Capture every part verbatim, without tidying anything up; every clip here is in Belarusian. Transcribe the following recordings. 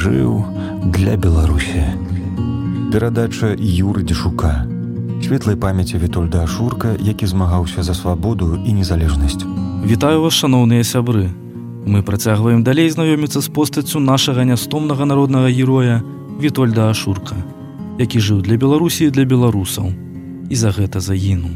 жыў для Беларусі. Перадача Юры Дзешука. Светлай памяці Вітольда Ашурка, які змагаўся за свабоду і незалежнасць. Вітаю вас, шаноўныя сябры. Мы працягваем далей знаёміцца з постаццю нашага нястомнага народнага героя Вітольда Ашурка, які жыў для Беларусі і для беларусаў, і за гэта загінуў.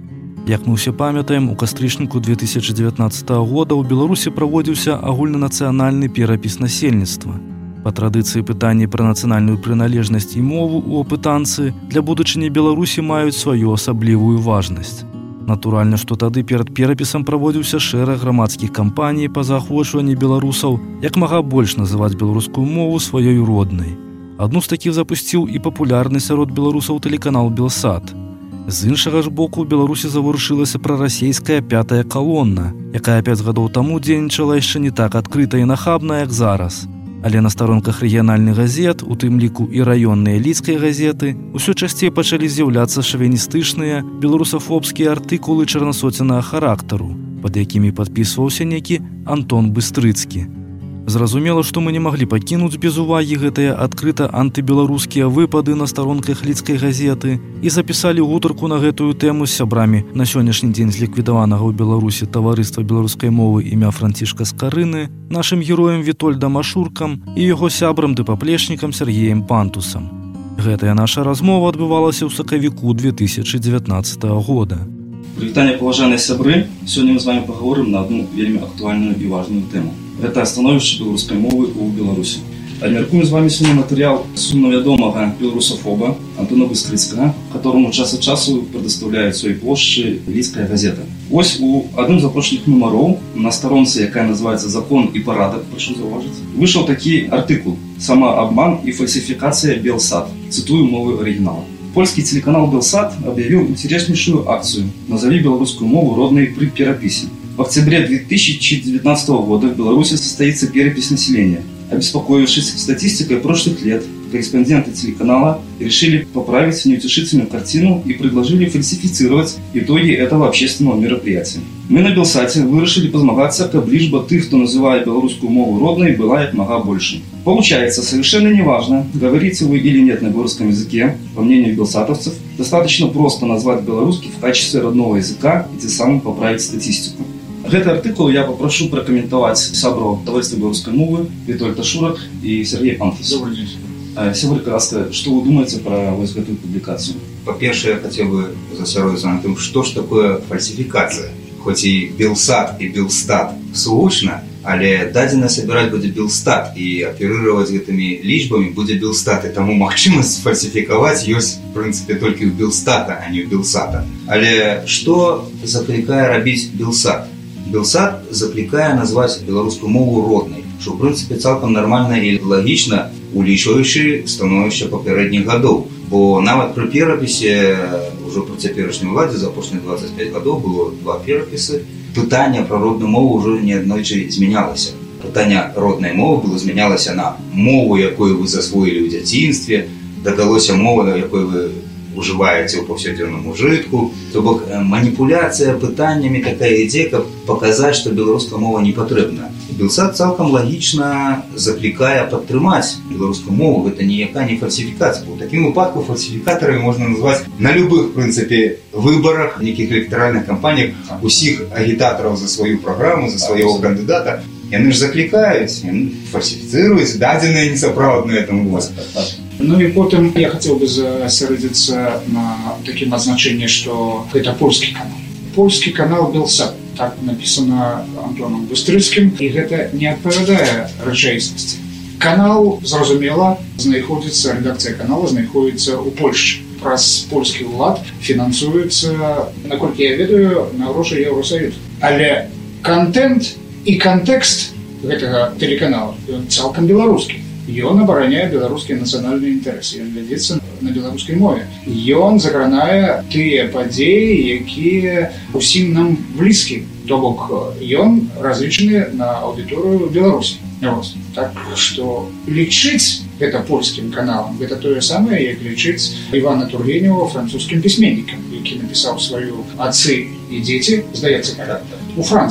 Як мы ўсе памятаем, у кастрычніку две тысячы дзевятнаццатага года ў Беларусі праводзіўся агульнанацыянальны перапіс насельніцтва. Па традыцыі пытанні пра нацыянальную прыналежнасць і мову ў апытанцы для будучыні Беларусі маюць сваю асаблівую важнасць. Натуральна, што тады перад перапісам праводзіўся шэраг грамадскіх кампаній па заахвочванні беларусаў як мага больш называць беларускую мову сваёй роднай. Адну з такіх запусціў і папулярны сярод беларусаў тэлеканал «Белсат». З іншага ж боку, у Беларусі заварушылася прарасійская пятая калонна, якая пяць гадоў таму дзейнічала яшчэ не так адкрыта і нахабна, як зараз. Але на старонках рэгіянальных газет, у тым ліку і раённыя лідскія газеты, усё часцей пачалі з'яўляцца шавіністычныя, беларусафобскія артыкулы чарнасоценнага характару, пад якімі падпісваўся некі Антон Быстрыцкі. Зразумела, што мы не маглі пакінуць без увагі гэтыя адкрыта антыбеларускія выпады на старонках лідскай газеты і запісалі гутарку на гэтую тэму з сябрамі на сённяшні дзень зліквідаванага ў Беларусі таварыства беларускай мовы імя Францішка Скарыны, нашым героем Вітольдам Ашуркам і яго сябрам ды паплечнікам Сергеем Пантусам. Гэтая наша размова адбывалася ў сакавіку две тысячы дзевятнаццатага года. Прывітанне, паважаныя сябры, сёння мы з вами пагаворым на адну вельмі актуальную і важную тэму. Гэта становішча беларускай мовы ў Беларусі. Абмяркуем з вами сёння матэрыял сумнавядомага беларусафоба Антона Быстрыцкага, которому час ад часу прадастаўляюць сваёй плошчы лідская газета. Вось у адным з апошніх нумароў на старонцы, якая называецца «Закон і парадак», прашу заўважыць, выйшаў такі артыкул «Самаабман і фальсификация Белсат». Цитую мову оригинала. Польский телеканал «Белсат» объявил интереснейшую акцию «Назови белорусскую мову родной при переписи». В октябре две тысячи девятнадцатого года в Беларуси состоится перепись населения. Обеспокоившись статистикой прошлых лет, корреспонденты телеканала решили поправить неутешительную картину и предложили фальсифицировать итоги этого общественного мероприятия. Мы на Белсате вырашили позмагаться, как лишь бы ты, кто называет белорусскую мову родной, была як мага больше. Получается, совершенно неважно, говорите вы или нет на белорусском языке, по мнению белсатовцев, достаточно просто назвать белорусский в качестве родного языка и тем самым поправить статистику. Гэты артыкул я попрошу прокомментовать сябров таварыства беларускай мовы Вітольд Ашурак и Сергей Пантус. Добрый день. Сябры, ласка, что вы думаете про вот эту публикацию? По-перше, я хотел бы засяродиться на том, что ж такое фальсификация. Хоть и Белсат и Белстат соочно, але дадзена собирать будет Белстат и оперировать этими лічбами будет Белстат. И тому магчымасць фальсификовать есть, в принципе, только у Белстата, а не у Белсата. Але что закликае рабіць Белсат? Белсат закликае назвать беларускую мову родной, что, в принципе, цалкам нормально и логично, улічваючы становішча папярэдніх гадоў. Бо нават пры перапісе, ўжо пры цяперашняй уладзе, за апошнія двадцять пять гадоў было два перапісы, пытанне пра родную мову ўжо неаднойчы змянялася. Пытанне роднай мовы было змянялася на мову, якую вы засвоілі ў дзяцінстве, дадалося мова, якой вы уживаете ў паўсядзённым ужытку. То бок маніпуляцыя пытаннямі такая ідзе, каб паказаць, што беларуская мова не патрэбна. Белсат цалкам лагічна заклікае падтрымаць беларускую мову. Гэта ніякая не фальсифікацыя. У такім выпадку фальсифікатарами можна назваць на любых, в прынцыпе, выбарах, нейкіх электаральных кампаніях усіх агітатараў за сваю праграму, за свайго кандыдата. Яны ж заклікаюць, фальсифіцыруюць дадзеныя несапраўдныя там у вас. Ну и потом я хотел бы засяродзіцца на таким азначении, что это польский канал. Польский канал «Белсат». Так написано Антоном Быстрыцким, и это не адпавядае рэчаіснасці. Канал, зразумела, знаходзіцца, редакцыя канала знаходзіцца ў Польшчы. Праз польскі ўлад фінансуецца, наколькі я ведаю, на грошы Еўросаюзу. Але контент і кантэкст гэтага тэлеканала цалкам беларускі. Ён абараняе беларускія нацыянальныя інтарэсы, ён вядзецца на беларускай мове. Ён загранае тыя падзеі, якія усім нам блізкі. То бок ён разлічаны на аўдыторыю Беларусі. Так што лічыць гэта польскім каналам, гэта тое самае, як лічыць Івана Тургенева французскім пісьменнікам, які напісаў сваю «Адцы і дзеці», здаецца, у Францыі.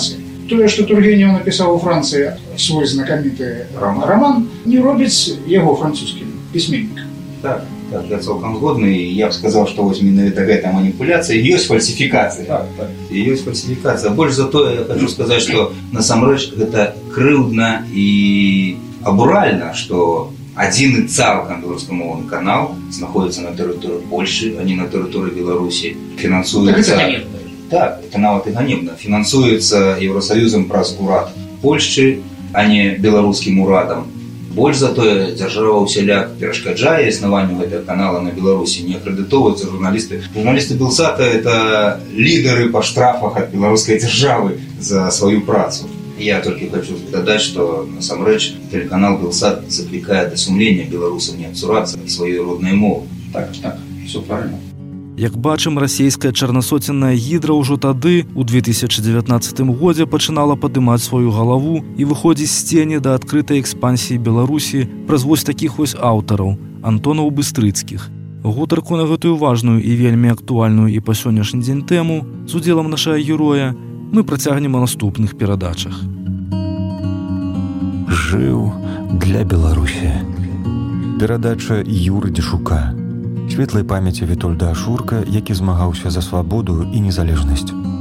Тое, што Тургенеў напісаў у Францыі свой знакаміты роман, роман не робіць яго французскім пісьменнікам. Так, так, я цалкам згодны, і я б сказаў, што вось менавіта гэта маніпуляцыя, ёсць фальсіфікацыя. Так, так. І ёсць фальсіфікацыя. Больш за тое, я хочу сказаць, што насамрэч гэта крыўдна і абуральна, што адзіны цалкам беларускамоўны канал знаходзіцца на тэрыторыі Польшы, а не на тэрыторыі Беларусі. Фінансуецца... Так, это нават і ганебна. Фінансуецца Еўросаюзам праз урад Польшчы, а не беларускім урадам. Больш за тое, дзяржава ўсяляк перашкаджае існаванню гэтага канала на Беларусі, не акрэдытоўваюцца журналісты. Журналісты Белсата – это лідары па штрафах ад беларускай дзяржавы за сваю працу. Я толькі хочу дадаць, што насамрэч тэлеканал Белсат заклікае да сумлення беларусаў не абцурацца сваёй роднай мовы. Так, так, все правильно. Як бачым, расійская чарнасоценная гідра ўжо тады, у две тысячы дзевятнаццатым годзе, пачынала падымаць сваю галаву і выходзіць з цені да адкрытай экспансіі Беларусі праз вось такіх вось аўтараў – Антонаў Быстрыцкіх. Гутарку на гэтую важную і вельмі актуальную і па сённяшні дзень тэму з удзелам нашага героя мы працягнем у наступных перадачах. Жыў для Беларусі. Перадача Юры Дзішука. Светлай памяці Вітольда Ашурка, які змагаўся за свабоду і незалежнасць.